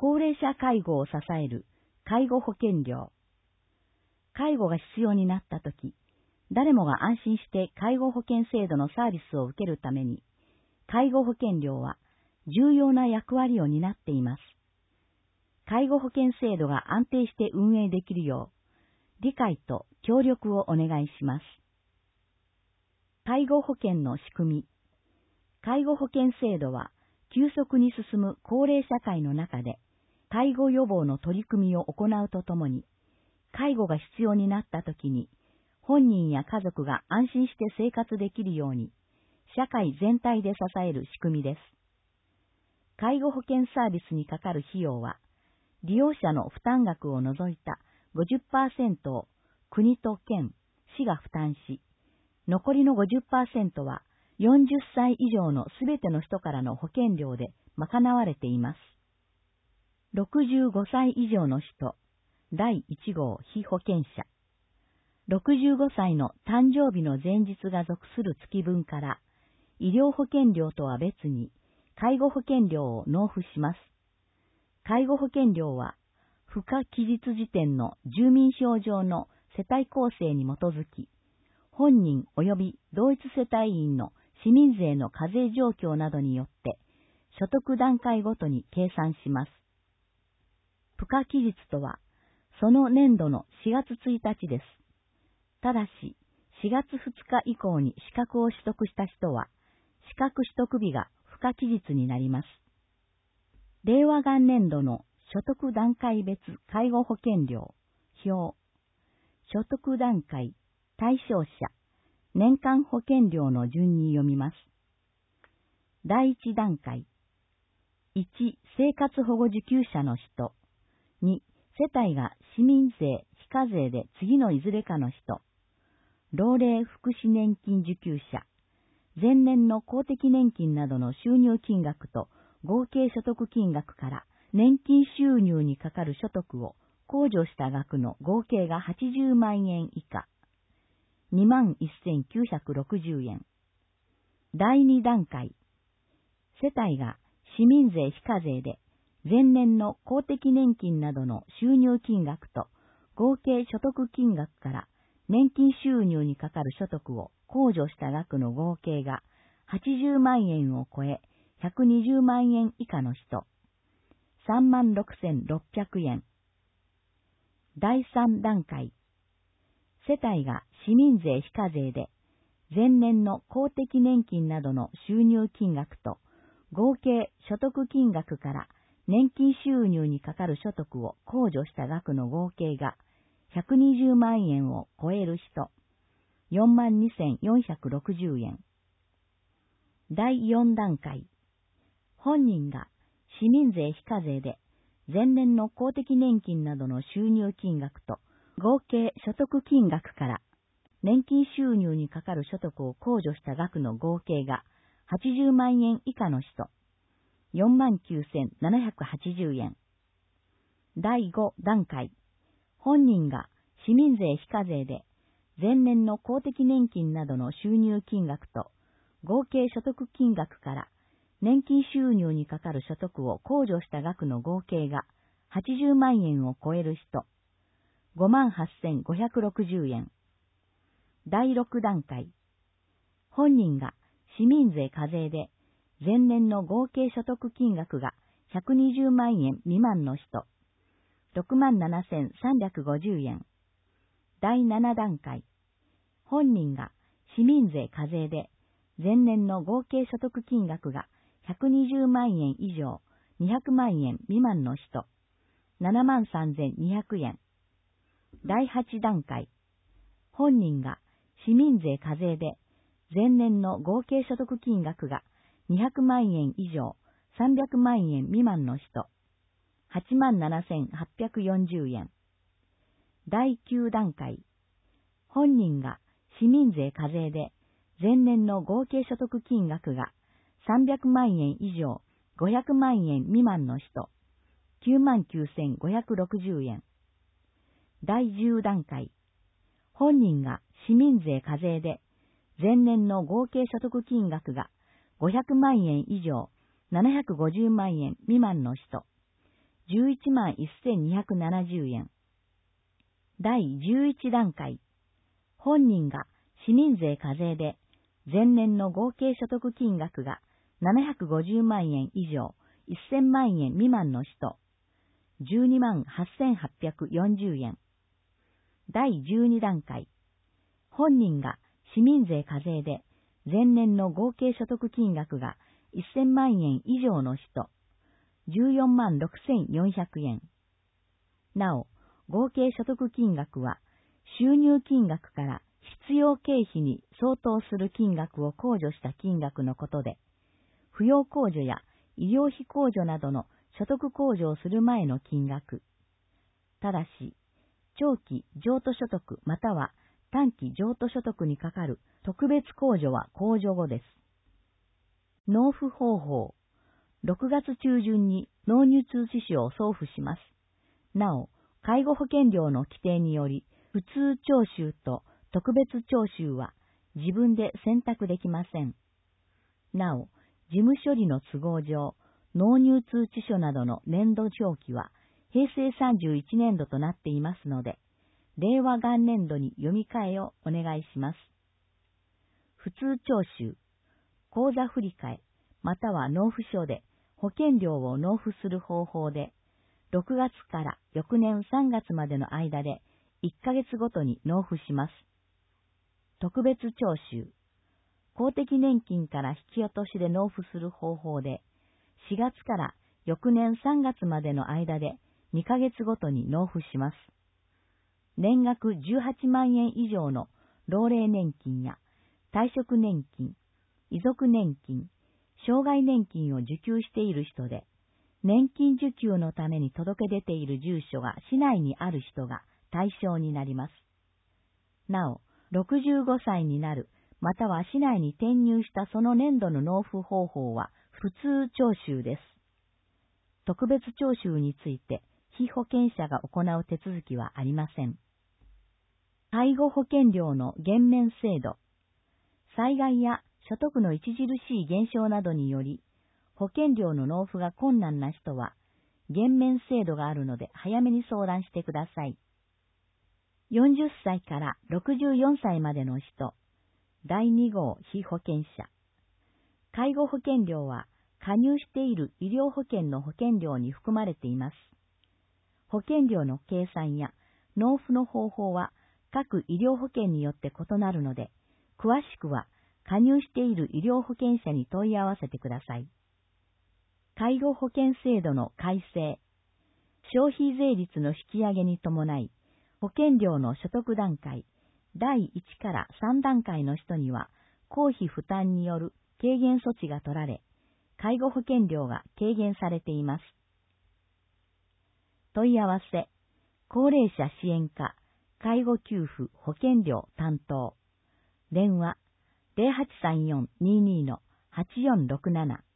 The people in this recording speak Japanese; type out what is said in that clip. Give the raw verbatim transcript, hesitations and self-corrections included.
高齢者介護を支える介護保険料。介護が必要になったとき、誰もが安心して介護保険制度のサービスを受けるために、介護保険料は重要な役割を担っています。介護保険制度が安定して運営できるよう、理解と協力をお願いします。介護保険の仕組み。介護保険制度は、急速に進む高齢社会の中で、介護予防の取り組みを行うとともに、介護が必要になったときに、本人や家族が安心して生活できるように、社会全体で支える仕組みです。介護保険サービスにかかる費用は、利用者の負担額を除いた ごじゅっパーセント を国と県、市が負担し、残りの ごじゅっパーセント はよんじゅっさい以上のすべての人からの保険料で賄われています。ろくじゅうごさい以上の人、だいいち号被保険者。ろくじゅうごさいの誕生日の前日が属する月分から、医療保険料とは別に介護保険料を納付します。介護保険料は、付加期日時点の住民票上の世帯構成に基づき、本人及び同一世帯員の市民税の課税状況などによって、所得段階ごとに計算します。付加期日とは、その年度のしがつついたちです。ただし、しがつふつか以降に資格を取得した人は、資格取得日が付加期日になります。令和元年度の所得段階別介護保険料、表、所得段階、対象者、年間保険料の順に読みます。だいいち段階、いち生活保護受給者の人、に世帯が市民税、非課税で次のいずれかの人、老齢福祉年金受給者、前年の公的年金などの収入金額と合計所得金額から年金収入にかかる所得を控除した額の合計がはちじゅうまんえん以下、にまんせんきゅうひゃくろくじゅうえん。だいに段階、世帯が市民税非課税で前年の公的年金などの収入金額と合計所得金額から年金収入にかかる所得を控除した額の合計がはちじゅうまんえんを超えひゃくにじゅうまんえん以下の人、さんまんろくせんろっぴゃくえん。だいさん段階、世帯が市民税非課税で前年の公的年金などの収入金額と合計所得金額から年金収入にかかる所得を控除した額の合計がひゃくにじゅうまんえんを超える人、よんまんにせんよんひゃくろくじゅうえん。だいよん段階、本人が市民税非課税で前年の公的年金などの収入金額と合計所得金額から年金収入にかかる所得を控除した額の合計がはちじゅうまんえん以下の人、よんまんきゅうせんななひゃくはちじゅうえん。だいご段階、本人が市民税非課税で前年の公的年金などの収入金額と合計所得金額から年金収入にかかる所得を控除した額の合計がはちじゅうまんえんを超える人、ごまんはっせんごひゃくろくじゅうえん。だいろく段階、本人が市民税課税で前年の合計所得金額がひゃくにじゅうまんえん未満の人、ろくまんななせんさんびゃくごじゅうえん。だいなな段階、本人が市民税課税で前年の合計所得金額がひゃくにじゅうまんえん以上にひゃくまんえん未満の人、ななまんさんぜんにひゃくえん。だいはち段階、本人が市民税課税で前年の合計所得金額がにひゃくまんえん以上さんびゃくまんえん未満の人、はちまんななせんはっぴゃくよんじゅうえん。だいきゅう段階、本人が市民税課税で前年の合計所得金額がさんびゃくまんえん以上ごひゃくまんえん未満の人、きゅうまんきゅうせんごひゃくろくじゅうえん。だいじゅう段階、本人が市民税課税で前年の合計所得金額がごひゃくまんえん以上ななひゃくごじゅうまんえん未満の人、 じゅういちまんせんにひゃくななじゅうえん。だいじゅういちだんかい、本人が市民税課税で前年の合計所得金額がななひゃくごじゅうまんえん以上せんまんえん未満の人、じゅうにまんはっせんはっぴゃくよんじゅうえん。だいじゅうにだんかい、本人が市民税課税で前年の合計所得金額がせんまんえん以上の人、じゅうよんまんろくせんよんひゃくえん。なお、合計所得金額は収入金額から必要経費に相当する金額を控除した金額のことで、扶養控除や医療費控除などの所得控除をする前の金額。ただし、長期譲渡所得または短期譲渡所得にかかる特別控除は控除後です。納付方法。ろくがつちゅうじゅんに納入通知書を送付します。なお、介護保険料の規定により、普通徴収と特別徴収は自分で選択できません。なお、事務処理の都合上、納入通知書などの年度表記はへいせいさんじゅういちねんどとなっていますので、れいわがんねんどに読み替えをお願いします。普通徴収、口座振替または納付書で保険料を納付する方法で、ろくがつから翌年さんがつまでの間でいっかげつごとに納付します。特別徴収、公的年金から引き落としで納付する方法で、しがつから翌年さんがつまでの間でにかげつごとに納付します。年額じゅうはちまんえん以上の老齢年金や退職年金、遺族年金、障害年金を受給している人で、年金受給のために届け出ている住所が市内にある人が対象になります。なお、ろくじゅうごさいになる、または市内に転入したその年度の納付方法は普通徴収です。特別徴収について被保険者が行う手続きはありません。介護保険料の減免制度。災害や所得の著しい減少などにより、保険料の納付が困難な人は、減免制度があるので早めに相談してください。よんじゅっさいからろくじゅうよんさいまでの人、だいにごう被保険者。介護保険料は加入している医療保険の保険料に含まれています。保険料の計算や納付の方法は各医療保険によって異なるので、詳しくは加入している医療保険者に問い合わせてください。介護保険制度の改正。消費税率の引き上げに伴い、保険料の所得段階、だいいちからさんだんかいの人には、公費負担による軽減措置が取られ、介護保険料が軽減されています。問い合わせ、高齢者支援課、介護給付保険料担当。電話、ゼロはちさんよん にーにー はちよんろくなな。